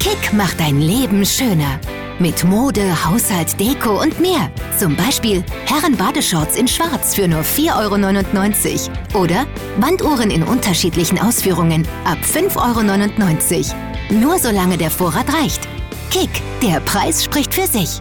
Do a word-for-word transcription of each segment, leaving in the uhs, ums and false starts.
Kick macht dein Leben schöner. Mit Mode, Haushalt, Deko und mehr. Zum Beispiel Herren-Badeshorts in Schwarz für nur vier Euro neunundneunzig. Oder Wanduhren in unterschiedlichen Ausführungen ab fünf Euro neunundneunzig. Nur solange der Vorrat reicht. Kick, der Preis spricht für sich.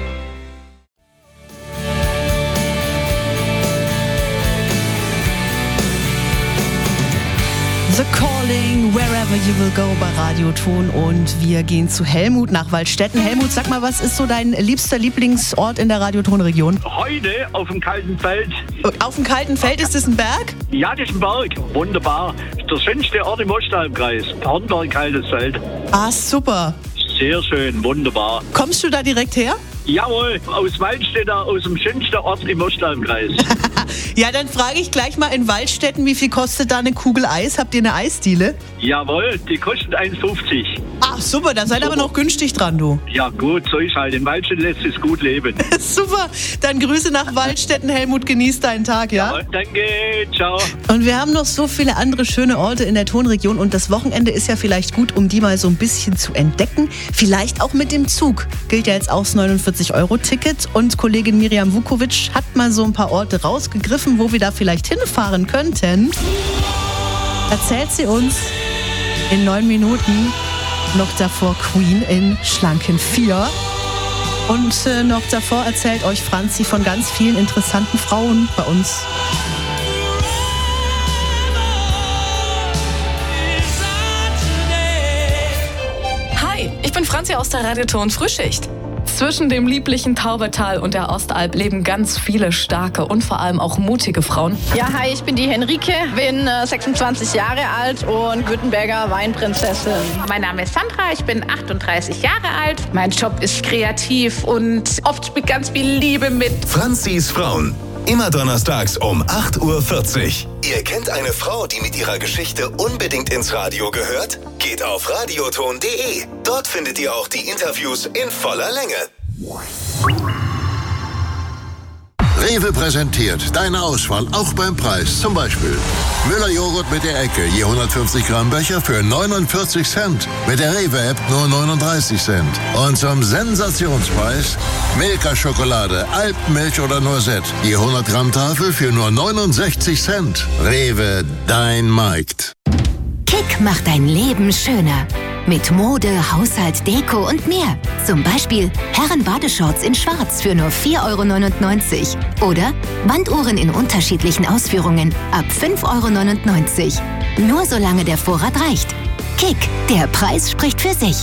The Calling, Wherever You Will Go bei Radioton, und wir gehen zu Helmut nach Waldstätten. Helmut, sag mal, was ist so dein liebster Lieblingsort in der Radioton-Region? Heute auf dem kalten Feld. Auf dem kalten Feld, ist das ein Berg? Ja, das ist ein Berg. Wunderbar. Der schönste Ort im Ostalbkreis. Hornberg, kaltes Feld. Ah, super. Sehr schön, wunderbar. Kommst du da direkt her? Jawohl, aus Waldstätten, aus dem schönsten Ort im Ostalbkreis. Ja, dann frage ich gleich mal in Waldstätten, wie viel kostet da eine Kugel Eis? Habt ihr eine Eisdiele? Jawohl, die kostet eins fünfzig. Ach, super, da seid ihr aber noch günstig dran, du. Ja gut, so ist halt. In Waldstätten lässt es gut leben. Super, dann Grüße nach Waldstätten, Helmut, genieß deinen Tag, ja? Ja, danke, ciao. Und wir haben noch so viele andere schöne Orte in der Tonregion, und das Wochenende ist ja vielleicht gut, um die mal so ein bisschen zu entdecken. Vielleicht auch mit dem Zug. Gilt ja jetzt auch das neunundvierzig Euro Ticket, und Kollegin Miriam Vukovic hat mal so ein paar Orte rausgegriffen, wo wir da vielleicht hinfahren könnten. Erzählt sie uns in neun Minuten. Noch davor Queen in schlanken vier. Und äh, noch davor erzählt euch Franzi von ganz vielen interessanten Frauen bei uns. Hi, ich bin Franzi aus der Radioton Frühschicht. Zwischen dem lieblichen Taubertal und der Ostalb leben ganz viele starke und vor allem auch mutige Frauen. Ja, hi, ich bin die Henrike, bin äh, sechsundzwanzig Jahre alt und Württemberger Weinprinzessin. Mein Name ist Sandra, ich bin achtunddreißig Jahre alt. Mein Job ist kreativ und oft mit ganz viel Liebe mit. Franzis Frauen. Immer donnerstags um acht Uhr vierzig. Ihr kennt eine Frau, die mit ihrer Geschichte unbedingt ins Radio gehört? Geht auf radioton punkt de. Dort findet ihr auch die Interviews in voller Länge. Rewe präsentiert deine Auswahl auch beim Preis. Zum Beispiel Müller-Joghurt mit der Ecke, je hundertfünfzig Gramm Becher für neunundvierzig Cent. Mit der Rewe-App nur neununddreißig Cent. Und zum Sensationspreis Milka-Schokolade, Alpenmilch oder Noisette, je hundert Gramm Tafel für nur neunundsechzig Cent. Rewe, dein Markt. Kick macht dein Leben schöner. Mit Mode, Haushalt, Deko und mehr. Zum Beispiel Herren-Badeshorts in Schwarz für nur vier Euro neunundneunzig. Oder Wanduhren in unterschiedlichen Ausführungen ab fünf Euro neunundneunzig. Nur solange der Vorrat reicht. Kick, der Preis spricht für sich.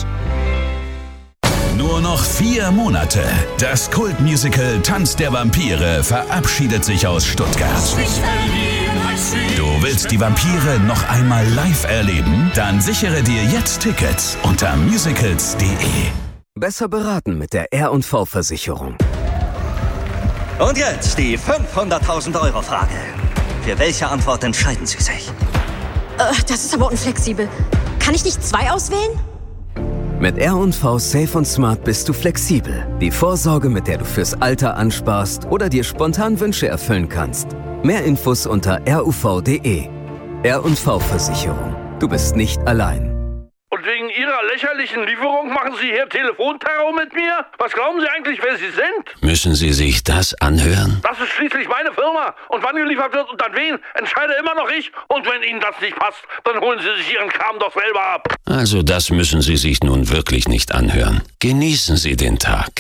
Nur noch vier Monate. Das Kultmusical Tanz der Vampire verabschiedet sich aus Stuttgart. Du willst die Vampire noch einmal live erleben? Dann sichere dir jetzt Tickets unter musicals punkt de. Besser beraten mit der R und V-Versicherung. Und jetzt die fünfhunderttausend Euro Frage. Für welche Antwort entscheiden Sie sich? Äh, das ist aber unflexibel. Kann ich nicht zwei auswählen? Mit R und V Safe und Smart bist du flexibel. Die Vorsorge, mit der du fürs Alter ansparst oder dir spontan Wünsche erfüllen kannst. Mehr Infos unter r u v punkt de. R und V-Versicherung. Du bist nicht allein. Und wegen Ihrer lächerlichen Lieferung machen Sie hier Telefonterror mit mir? Was glauben Sie eigentlich, wer Sie sind? Müssen Sie sich das anhören? Das ist schließlich meine Firma. Und wann geliefert wird und an wen, entscheide immer noch ich. Und wenn Ihnen das nicht passt, dann holen Sie sich Ihren Kram doch selber ab. Also das müssen Sie sich nun wirklich nicht anhören. Genießen Sie den Tag.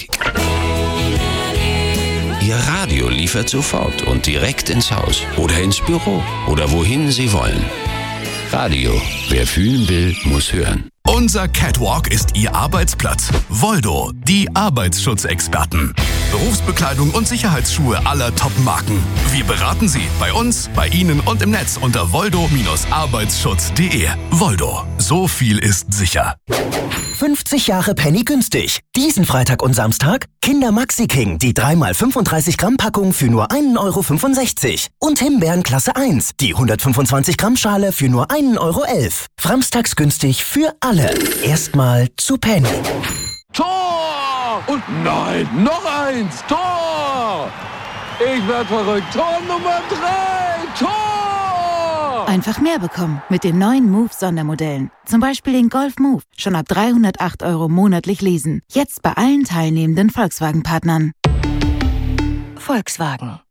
Ihr Radio liefert sofort und direkt ins Haus oder ins Büro oder wohin Sie wollen. Radio. Wer fühlen will, muss hören. Unser Catwalk ist Ihr Arbeitsplatz. Voldo, die Arbeitsschutzexperten. Berufsbekleidung und Sicherheitsschuhe aller Top-Marken. Wir beraten Sie bei uns, bei Ihnen und im Netz unter voldo Bindestrich arbeitsschutz punkt de. Voldo, so viel ist sicher. fünfzig Jahre Penny günstig. Diesen Freitag und Samstag Kinder Maxi King, die drei mal fünfunddreißig Gramm Packung für nur ein Euro fünfundsechzig. Und Himbeeren Klasse eins, die hundertfünfundzwanzig Gramm Schale für nur ein Euro elf. Samstags günstig für alle. Erstmal zu Penny. Tor! Und nein, noch eins! Tor! Ich werd verrückt. Tor Nummer drei! Tor! Einfach mehr bekommen mit den neuen Move-Sondermodellen. Zum Beispiel den Golf Move. Schon ab dreihundertacht Euro monatlich leasen. Jetzt bei allen teilnehmenden Volkswagen-Partnern. Volkswagen.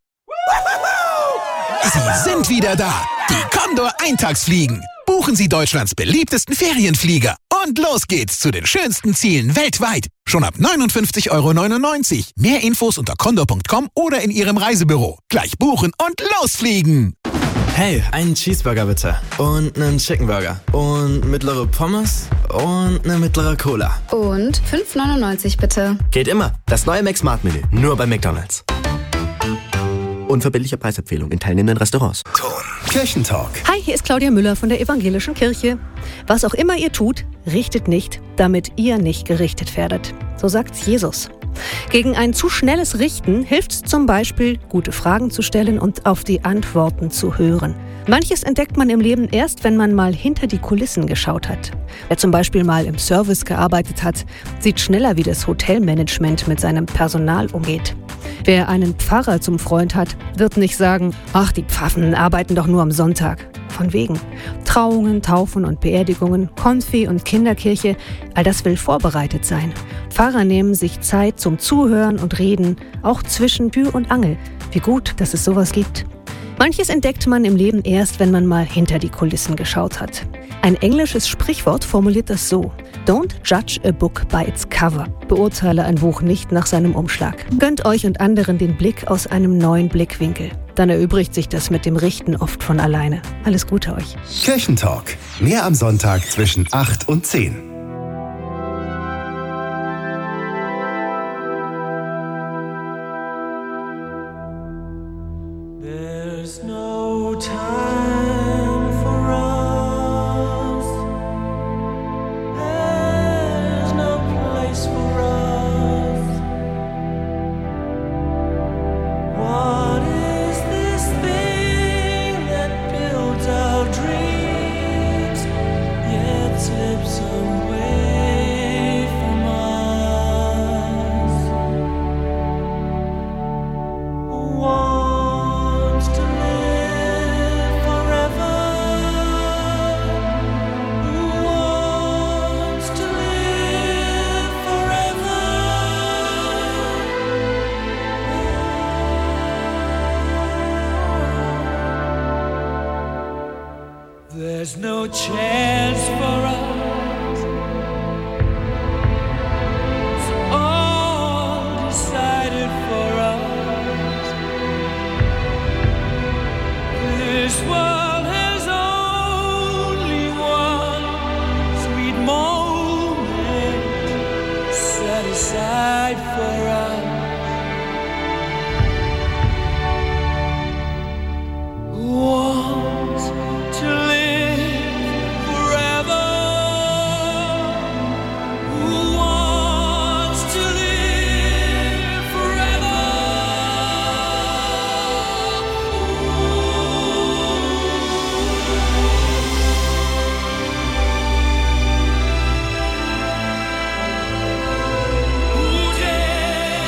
Sie sind wieder da. Die Condor Eintagsfliegen. Buchen Sie Deutschlands beliebtesten Ferienflieger. Und los geht's zu den schönsten Zielen weltweit. Schon ab neunundfünfzig Euro neunundneunzig. Mehr Infos unter condor punkt com oder in Ihrem Reisebüro. Gleich buchen und losfliegen. Hey, einen Cheeseburger bitte. Und einen Chickenburger. Und mittlere Pommes. Und eine mittlere Cola. Und fünf neunundneunzig bitte. Geht immer. Das neue McSmart-Menü. Nur bei McDonald's. Unverbindliche Preisempfehlung in teilnehmenden Restaurants. Kirchentalk. Hi, hier ist Claudia Müller von der Evangelischen Kirche. Was auch immer ihr tut, richtet nicht, damit ihr nicht gerichtet werdet. So sagt's Jesus. Gegen ein zu schnelles Richten hilft es zum Beispiel, gute Fragen zu stellen und auf die Antworten zu hören. Manches entdeckt man im Leben erst, wenn man mal hinter die Kulissen geschaut hat. Wer zum Beispiel mal im Service gearbeitet hat, sieht schneller, wie das Hotelmanagement mit seinem Personal umgeht. Wer einen Pfarrer zum Freund hat, wird nicht sagen, ach, die Pfaffen arbeiten doch nur am Sonntag. Von wegen. Trauungen, Taufen und Beerdigungen, Konfi und Kinderkirche, all das will vorbereitet sein. Pfarrer nehmen sich Zeit zum Zuhören und Reden, auch zwischen Tür und Angel. Wie gut, dass es sowas gibt. Manches entdeckt man im Leben erst, wenn man mal hinter die Kulissen geschaut hat. Ein englisches Sprichwort formuliert das so: Don't judge a book by its cover. Beurteile ein Buch nicht nach seinem Umschlag. Gönnt euch und anderen den Blick aus einem neuen Blickwinkel. Dann erübrigt sich das mit dem Richten oft von alleine. Alles Gute euch. Kirchentalk. Mehr am Sonntag zwischen acht und zehn. There's no time for us. There's no place for us. What is this thing that builds our dreams, yet slips away from us? Wants to live forever. Who wants to live forever? There's no chance for us. It's all decided for us. This world has only one sweet moment set aside for us. Who wants to live forever? Who wants to live forever? Who dares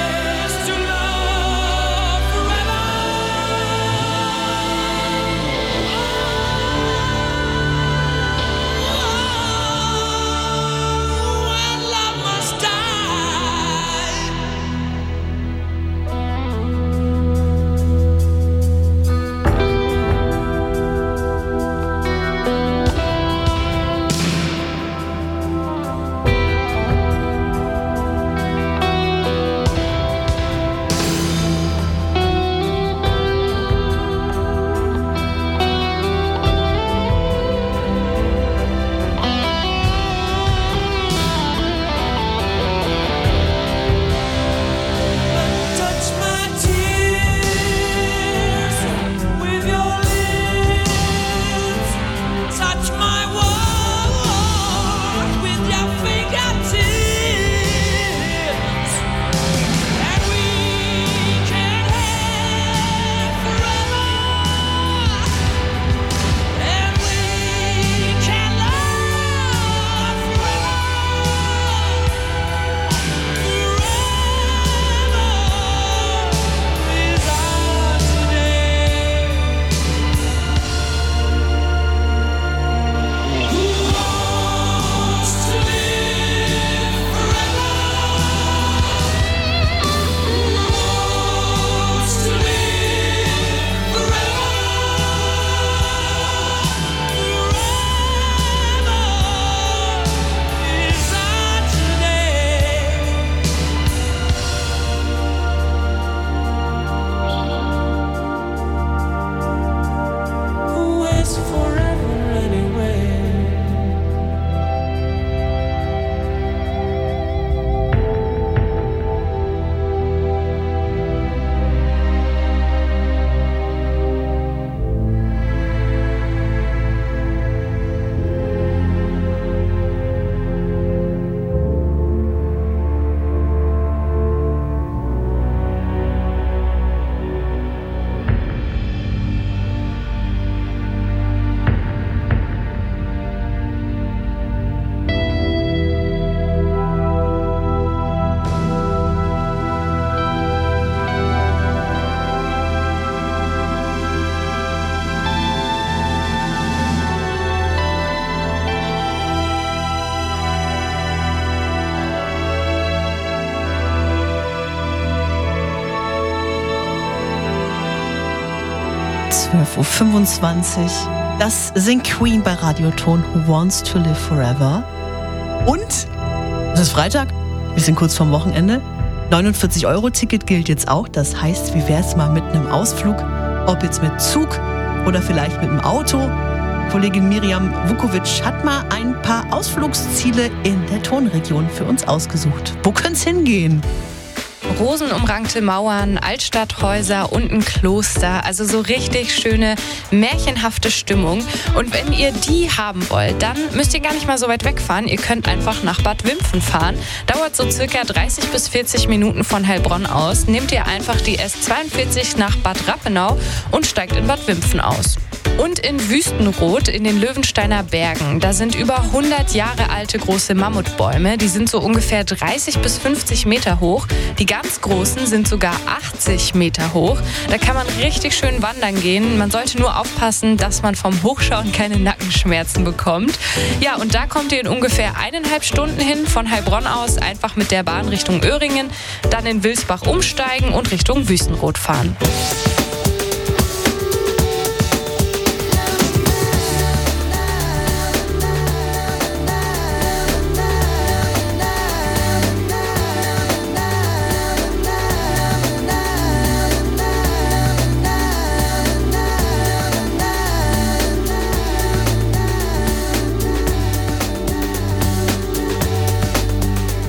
zwölf Uhr fünfundzwanzig. Das singt Queen bei Radioton, Who Wants to Live Forever. Und es ist Freitag, wir sind kurz vorm Wochenende. neunundvierzig Euro Ticket gilt jetzt auch. Das heißt, wie wär's mal mit einem Ausflug? Ob jetzt mit Zug oder vielleicht mit dem Auto. Kollegin Miriam Vukovic hat mal ein paar Ausflugsziele in der Tonregion für uns ausgesucht. Wo können's hingehen? Rosenumrankte Mauern, Altstadthäuser und ein Kloster. Also so richtig schöne, märchenhafte Stimmung. Und wenn ihr die haben wollt, dann müsst ihr gar nicht mal so weit wegfahren. Ihr könnt einfach nach Bad Wimpfen fahren. Dauert so circa dreißig bis vierzig Minuten von Heilbronn aus. Nehmt ihr einfach die S zweiundvierzig nach Bad Rappenau und steigt in Bad Wimpfen aus. Und in Wüstenrot in den Löwensteiner Bergen, da sind über hundert Jahre alte große Mammutbäume. Die sind so ungefähr dreißig bis fünfzig Meter hoch. Die ganz großen sind sogar achtzig Meter hoch. Da kann man richtig schön wandern gehen. Man sollte nur aufpassen, dass man vom Hochschauen keine Nackenschmerzen bekommt. Ja, und da kommt ihr in ungefähr eineinhalb Stunden hin von Heilbronn aus, einfach mit der Bahn Richtung Öhringen, dann in Wilsbach umsteigen und Richtung Wüstenrot fahren.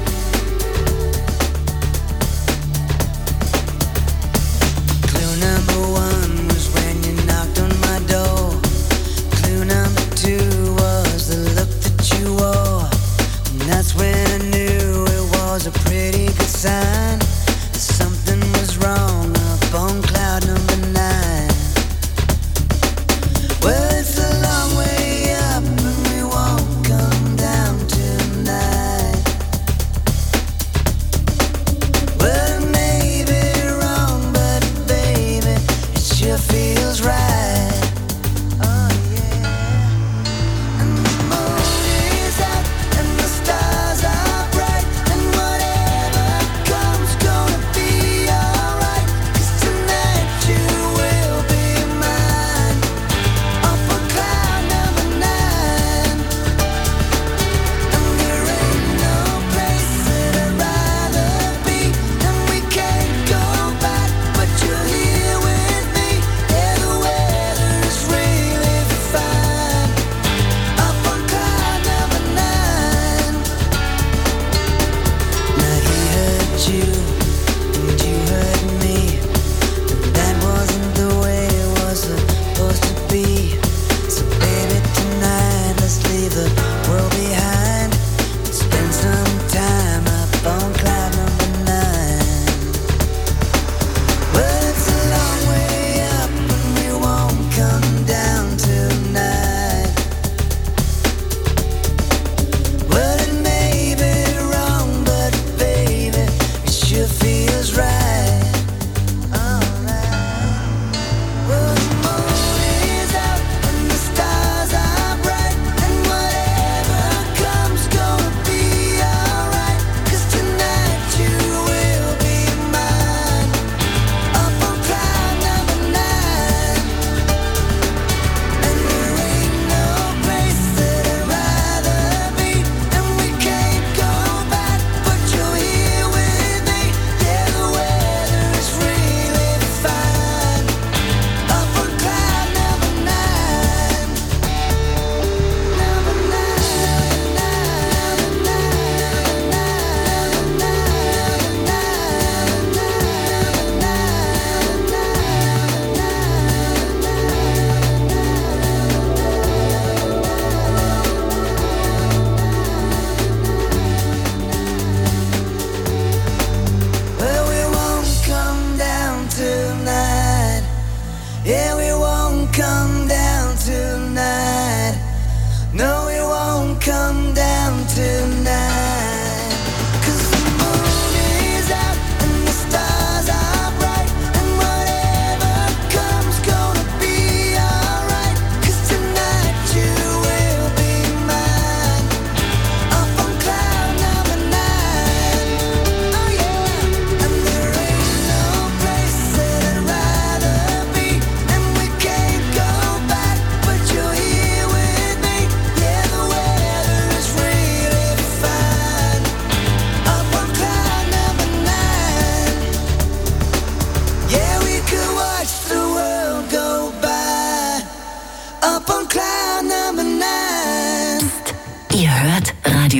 Clue number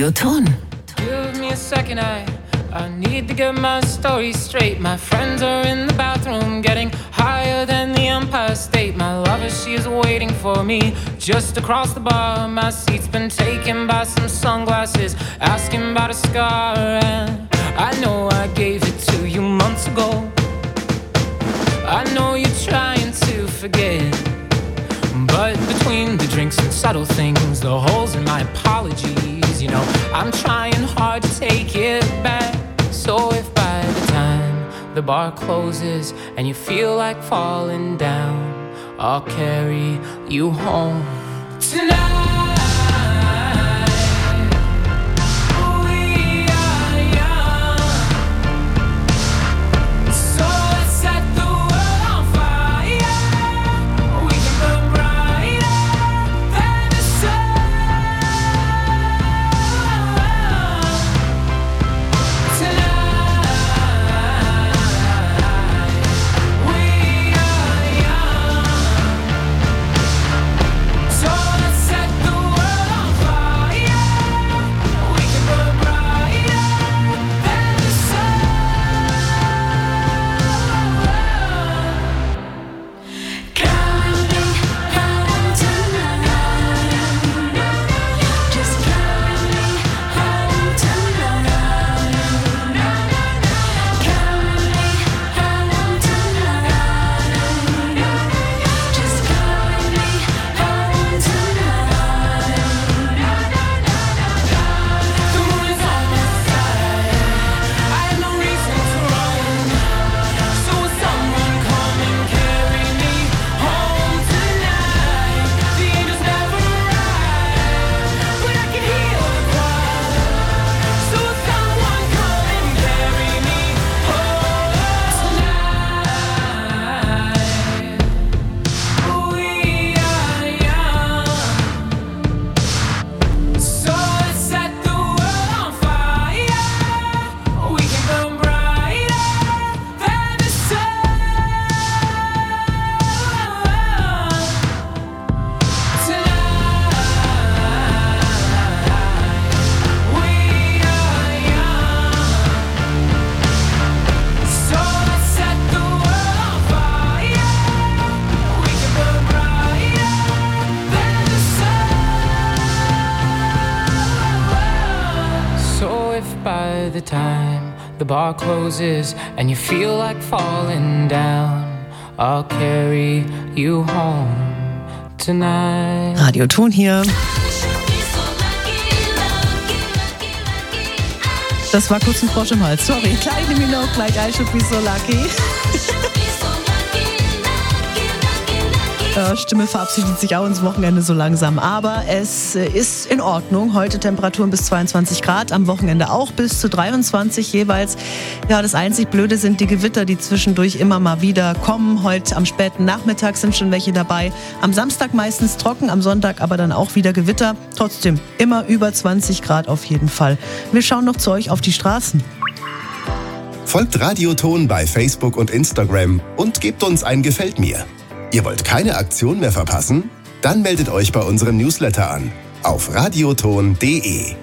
Radioton. Give me a second, I, I need to get my story straight. My friends are in the bathroom getting higher than the Empire State. My lover, she is waiting for me just across the bar. My seat's been taken by some sunglasses, asking about a scar. And I know I gave it to you months ago. I know you're trying to forget, but between the drinks and subtle things, the holes in my apologies, you know, I'm trying hard to take it back. So if by the time the bar closes and you feel like falling down, I'll carry you home tonight. The time the bar closes and you feel like falling down, I'll carry you home tonight. Radioton hier. Das war kurz ein Frosch im Hals. Sorry, kleine Minogue, gleich I should be so lucky. Ja, Stimme verabschiedet sich auch ins Wochenende so langsam. Aber es ist in Ordnung. Heute Temperaturen bis zweiundzwanzig Grad, am Wochenende auch bis zu dreiundzwanzig jeweils. Ja, das einzig Blöde sind die Gewitter, die zwischendurch immer mal wieder kommen. Heute am späten Nachmittag sind schon welche dabei. Am Samstag meistens trocken, am Sonntag aber dann auch wieder Gewitter. Trotzdem immer über zwanzig Grad auf jeden Fall. Wir schauen noch zu euch auf die Straßen. Folgt Radioton bei Facebook und Instagram und gebt uns ein Gefällt mir. Ihr wollt keine Aktion mehr verpassen? Dann meldet euch bei unserem Newsletter an auf radioton punkt de.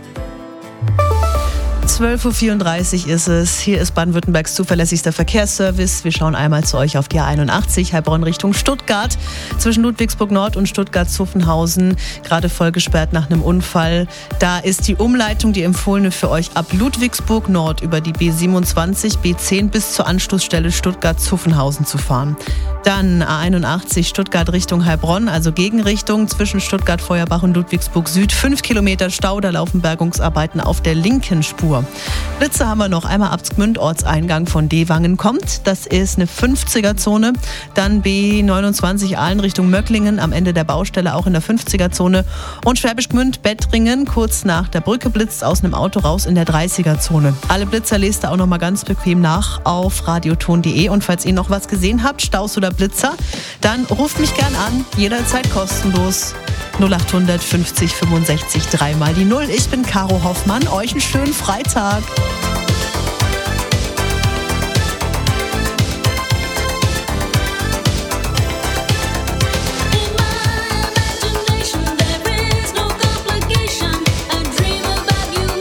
zwölf Uhr vierunddreißig ist es. Hier ist Baden-Württembergs zuverlässigster Verkehrsservice. Wir schauen einmal zu euch auf die A einundachtzig, Heilbronn Richtung Stuttgart. Zwischen Ludwigsburg Nord und Stuttgart-Zuffenhausen. Gerade voll gesperrt nach einem Unfall. Da ist die Umleitung, die empfohlene für euch ab Ludwigsburg Nord über die B siebenundzwanzig, B zehn bis zur Anschlussstelle Stuttgart-Zuffenhausen zu fahren. Dann A einundachtzig Stuttgart Richtung Heilbronn, also Gegenrichtung zwischen Stuttgart-Feuerbach und Ludwigsburg Süd. Fünf Kilometer Stau, da laufen Bergungsarbeiten auf der linken Spur. Blitze haben wir noch. Einmal Abtsgmünd, Ortseingang von Dewangen kommt. Das ist eine fünfziger-Zone. Dann B neunundzwanzig Aalen Richtung Möcklingen, am Ende der Baustelle auch in der fünfziger-Zone. Und Schwäbisch Gmünd, Bettringen, kurz nach der Brücke blitzt aus einem Auto raus in der dreißiger-Zone. Alle Blitzer lest ihr auch noch mal ganz bequem nach auf radioton punkt de. Und falls ihr noch was gesehen habt, Staus oder Blitzer, dann ruft mich gern an, jederzeit kostenlos. null achthundert fünfzig fünfundsechzig dreimal die Null. Ich bin Caro Hoffmann. Euch einen schönen Freitag. Imagination, there is no complication. I dream about you.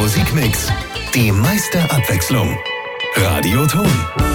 Musikmix. Die meiste Abwechslung. Radioton.